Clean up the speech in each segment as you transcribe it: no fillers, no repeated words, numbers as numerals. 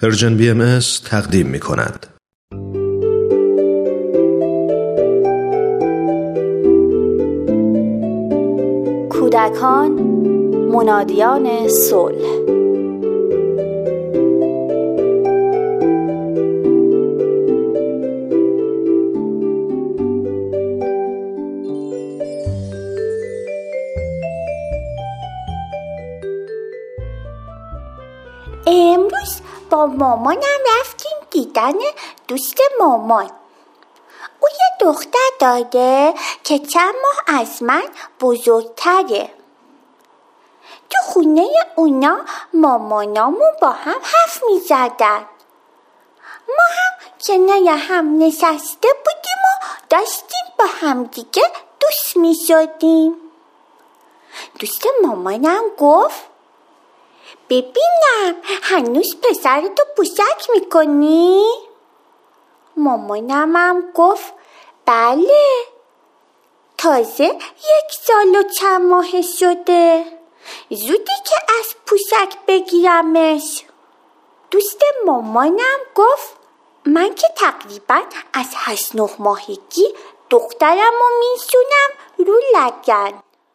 پرژن BMS تقدیم می کند. کودکان منادیان صلح. امروز با مامانم رفتیم دیدن دوست مامان. او یه دختر داره که چند ماه از من بزرگتره. تو خونه اونا مامانامون با هم حرف می زدن. ما هم کنار هم نشسته بودیم و داشتیم با هم دیگه دوست می شدیم. دوست مامانم گفت ببینم هنوز پسرتو پوشک میکنی؟ مامانم هم گفت بله، تازه 1 سال و چند ماه شده، زودی که از پوشک بگیرمش. دوست مامانم گفت من که تقریبا از 8-9 ماهگی دخترمو میشونم رو لگن.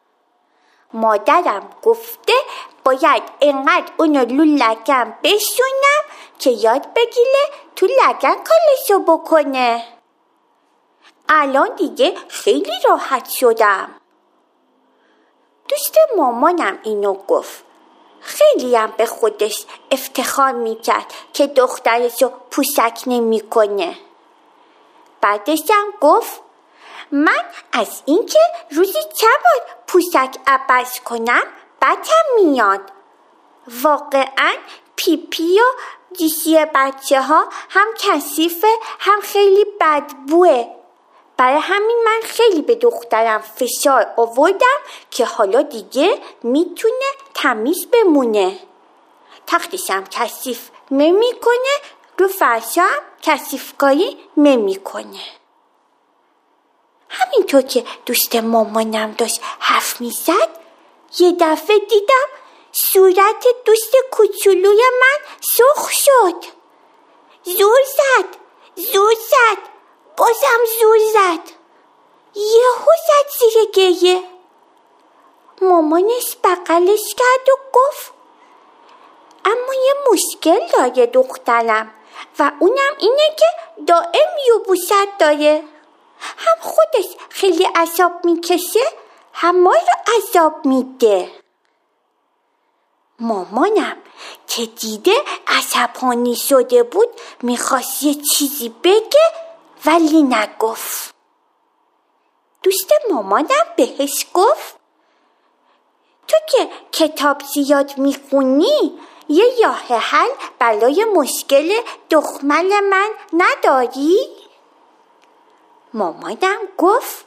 مادرم گفته باید انقدر اونو رو لگن بشونم که یاد بگیره تو لگن کارشو بکنه. الان دیگه خیلی راحت شدم. دوست مامانم اینو گفت. خیلی هم به خودش افتخار میکرد که دخترشو پوشک نمیکنه. بعدش هم گفت من از اینکه روزی چند بار پوشک عوض کنم بدم میاد. واقعا پیپی و دیشی بچه ها هم کثیفه هم خیلی بدبوه. برای همین من خیلی به دخترم فشار آوردم که حالا دیگه میتونه تمیز بمونه. تختش هم کثیف نمیکنه، رو فرشا هم کثیفکاری نمیکنه. همینطور که دوست مامانم داشت حرف میزد، یه دفعه دیدم صورت دوست کوچولوی من سرخ شد. زور زد، بازم زور زد. یهو زد زیر گریه. مامانش بغلش کرد و گفت اما یه مشکل داره دخترم و اونم اینه که دائم یبوست داره. هم خودش خیلی عذاب میکشه، هم ما رو عذاب میده. مامانم که دیده عصبانی شده بود میخواست یه چیزی بگه ولی نگفت. دوست مامانم بهش گفت تو که کتاب زیاد میخونی یه راه حل برای مشکل دختر من نداری؟ مامانم گفت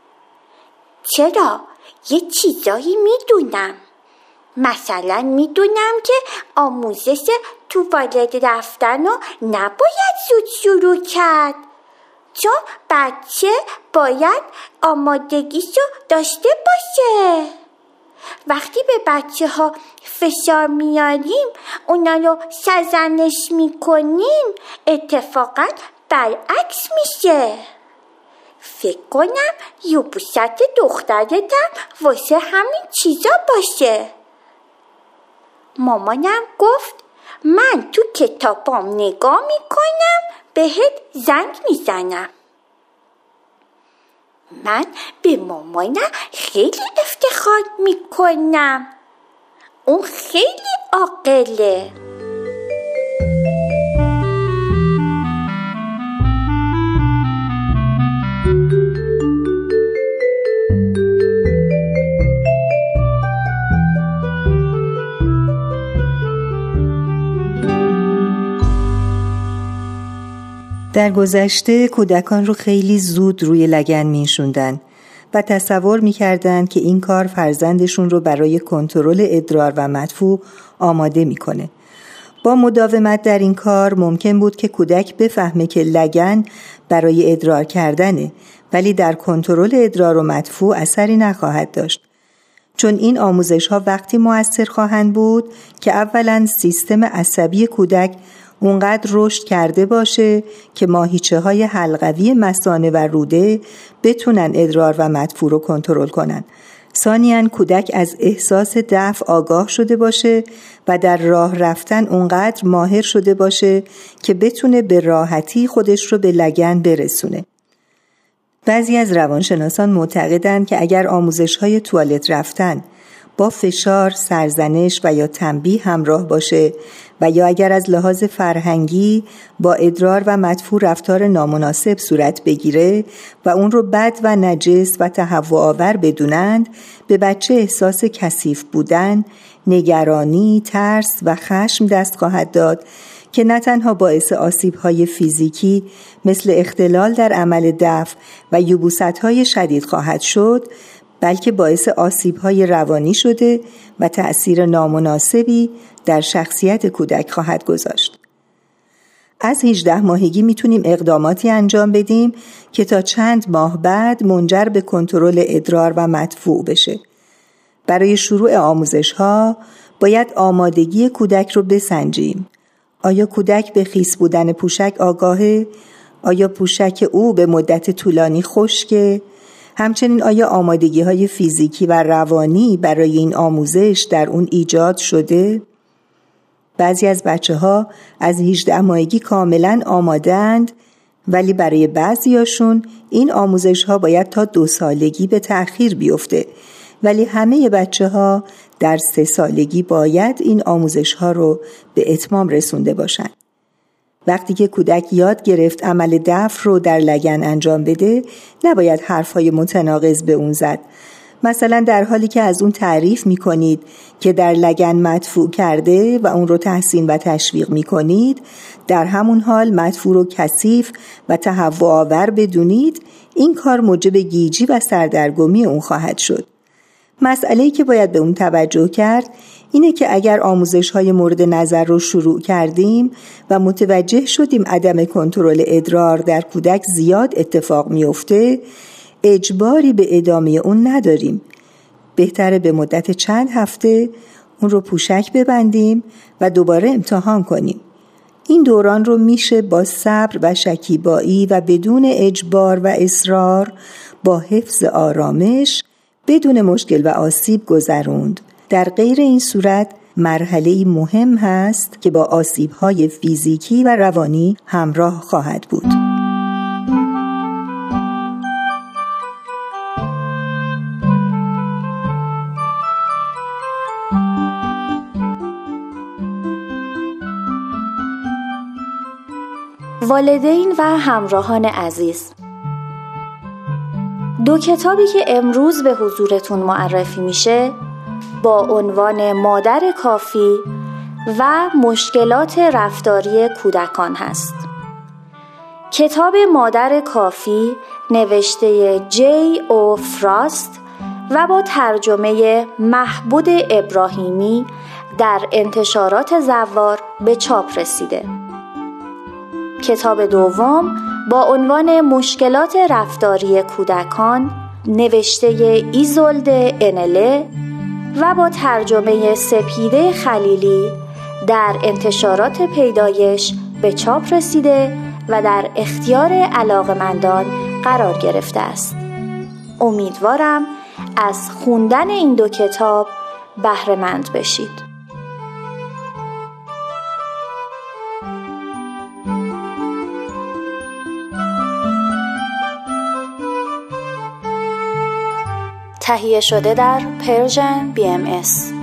چرا؟ یه چیزایی میدونم. مثلا میدونم که آموزش توالت رفتن رو نباید زود شروع کرد، چون بچه باید آمادگیشو داشته باشه. وقتی به بچه ها فشار میاریم، اونا رو سرزنش میکنیم، اتفاقا برعکس میشه. فکر کنم یبوست دخترتم واسه همین چیزا باشه. مامانم گفت من تو کتابام نگاه میکنم، بهت زنگ میزنم. من به مامانم خیلی افتخار میکنم. اون خیلی عاقله. در گذشته کودکان رو خیلی زود روی لگن می‌نشوندن و تصور می‌کردن که این کار فرزندشون رو برای کنترل ادرار و مدفوع آماده می‌کنه. با مداومت در این کار ممکن بود که کودک بفهمه که لگن برای ادرار کردنه، ولی در کنترل ادرار و مدفوع اثری نخواهد داشت. چون این آموزش‌ها وقتی مؤثر خواهند بود که اولاً سیستم عصبی کودک اونقدر رشد کرده باشه که ماهیچه های حلقوی مثانه و روده بتونن ادرار و مدفوع رو کنترل کنن. ثانیاً کودک از احساس دفع آگاه شده باشه و در راه رفتن اونقدر ماهر شده باشه که بتونه به راحتی خودش رو به لگن برسونه. بعضی از روانشناسان معتقدند که اگر آموزش‌های توالت رفتن با فشار، سرزنش و یا تنبیه همراه باشه و یا اگر از لحاظ فرهنگی با ادرار و مدفوع رفتار نامناسب صورت بگیره و اون رو بد و نجس و تهوع‌آور بدونند، به بچه احساس کثیف بودن، نگرانی، ترس و خشم دست خواهد داد که نه تنها باعث آسیب‌های فیزیکی مثل اختلال در عمل دفع و یبوست‌های شدید خواهد شد، بلکه باعث آسیب‌های روانی شده و تأثیر نامناسبی در شخصیت کودک خواهد گذاشت. از 18 ماهگی میتونیم اقداماتی انجام بدیم که تا چند ماه بعد منجر به کنترل ادرار و مدفوع بشه. برای شروع آموزش‌ها باید آمادگی کودک رو بسنجیم. آیا کودک به خیس بودن پوشک آگاهه؟ آیا پوشک او به مدت طولانی خشکه؟ همچنین آیا آمادگی‌های فیزیکی و روانی برای این آموزش در اون ایجاد شده؟ بعضی از بچه‌ها از 18 ماهگی کاملاً آماده‌اند، ولی برای بعضیاشون این آموزش‌ها باید تا 2 سالگی به تأخیر بیفته، ولی همه بچه‌ها در 3 سالگی باید این آموزش‌ها رو به اتمام رسونده باشند. وقتی که کودک یاد گرفت عمل دفع رو در لگن انجام بده، نباید حرفهای متناقض به اون زد. مثلا در حالی که از اون تعریف میکنید که در لگن مدفوع کرده و اون رو تحسین و تشویق میکنید، در همون حال مدفوع رو کثیف و تهوع‌آور بدونید، این کار موجب گیجی و سردرگمی اون خواهد شد. مسئله‌ای که باید به اون توجه کرد اینه که اگر آموزش‌های مورد نظر رو شروع کردیم و متوجه شدیم عدم کنترل ادرار در کودک زیاد اتفاق میفته، اجباری به ادامه اون نداریم. بهتره به مدت چند هفته اون رو پوشک ببندیم و دوباره امتحان کنیم. این دوران رو میشه با صبر و شکیبایی و بدون اجبار و اصرار با حفظ آرامش بدون مشکل و آسیب گذروند. در غیر این صورت مرحله‌ای مهم هست که با آسیب‌های فیزیکی و روانی همراه خواهد بود. والدین و همراهان عزیز، 2 کتابی که امروز به حضورتون معرفی میشه با عنوان مادر کافی و مشکلات رفتاری کودکان هست. کتاب مادر کافی نوشته جی او فراست و با ترجمه محبود ابراهیمی در انتشارات زوار به چاپ رسیده. کتاب دوم با عنوان مشکلات رفتاری کودکان نوشته ایزولده انله و با ترجمه سپیده خلیلی در انتشارات پیدایش به چاپ رسیده و در اختیار علاقه‌مندان قرار گرفته است. امیدوارم از خوندن این 2 کتاب بهره‌مند بشید. تهیه شده در پرژن BMS.